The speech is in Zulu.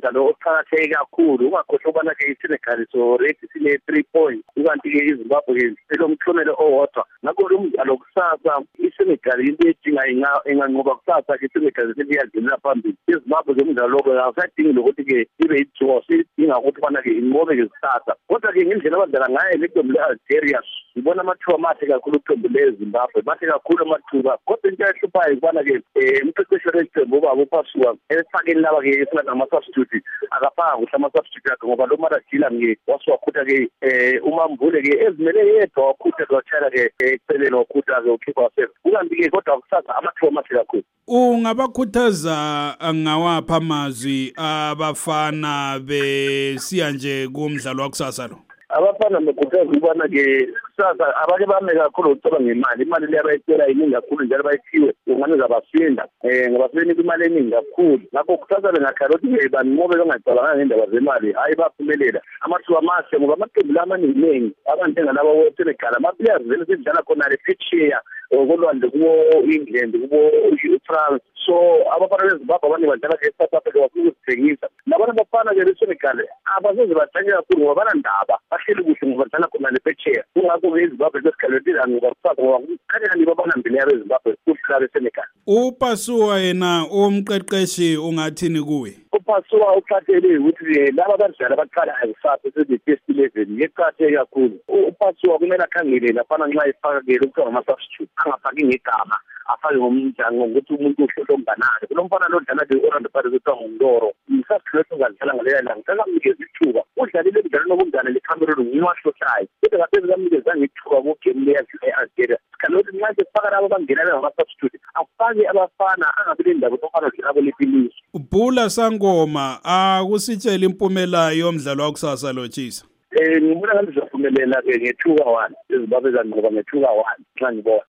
umdlalo oqakatheke kakhulu ungakhohlwa ukubana-ke iSenegal already sine-3 points ukanti-ke iZimbabwe selomhlomelo owodwa ngakho lo mdlalo kusasa iSenegal into edinga enganqoba kusasa-ke iSenegal seliyadlulela phambili iZimbabwe zomdlalo lo-ke akusadingi lokuthi-ke ibe yi-draw sidinga ukuthi ubana-ke inqobe-ke kusasa kodwa-ke ngendlela abadlala ngayo leqembu le-Algeria ngibona amathuba amahle kakhulu iqembu leZimbabwe mahle kakhulu amathuba kodwa into ehluphayo ukubana-ke umqeqeshi weqembu ubaba uPhasuwa esifakeni laba-ke esingathi ama-substitute akafanga kuhle ama-substitute akhe ngoba lo Maragila-ke wasiwakhutha-ke uMambule-ke ezimele yedwa wakhutha watshayela-ke eceleni wakhutha-ke ukhipha wasefa ukanti-ke kodwa kusasa amathuba amahle kakhulu. Ungabakhuthaza ngawaphi amazwi abafana besiya nje kumdlalo wakusasa lo? Abafana bekhuthaza ukubana-ke kusasa abake bame kakhulu ukucaba ngemali imali le abayicela iningi kakhulu njalo bayiphiwe ungane zabasinda ngabasenika imali eningi kakhulu ngakho kukhuthaza bengakhala ukuthi banqobe bengacabanga ngendaba zemali hhayi baphumelela amathuba amahle ngoba amaqembu la amaningi abanjengalaba weSenegal ama-players vele sidlala khona le phetsheya kolwandle kubo England kubo France so abafana beZimbabwe abanye badlala e-South Africa bafuna ukuzithengisa labana abafana-ke beSenegal abasoze bajanye kakhulu ngoba banandaba bahleli kuhle ngoba badlala khona le phetsheya kungakho-ke iZimbabwe sesikhalethile ngoba kusasa ngoba kanye babanambili yabeZimbabwe kudlala beSenegal. uPhasuwa yena umqeqeshi ungathini kuwe? uPhasuwa uqathele ukuthi laba badlala baqalayo kusasa sezi-first 11 yeqatheke kakhulu uPhasuwa kumele akhangele lafana nxa efaka-ke lokuthiwa ngama-substitute angafaki ngegama afake ngokuthi umuntu uhlohle ombanakhe kulo mfana lodlala le-Orlando Pirates kuthiwa nguNdoro i-substitute ungadlala ngaleya langa kakamnikeza ithuba udlalile emdlalweni obumdlala leCameroon ngiwahlohlayo kodwa ngaphezu kamnikezanga ithuba kugame le-Algeria sikhaloti nxa sefaka labo bangena ngama-substitute afake abafana angabi lendaba ofana dlabo lepilisi. Bhula Sangoma akusitshela impumela yomdlalo wakusasa lo Chisa. Ngibona ngathi sizophumelela-ke nge-2-1 iZimbabwe zanqoba nge-2-1 nxa ngibona.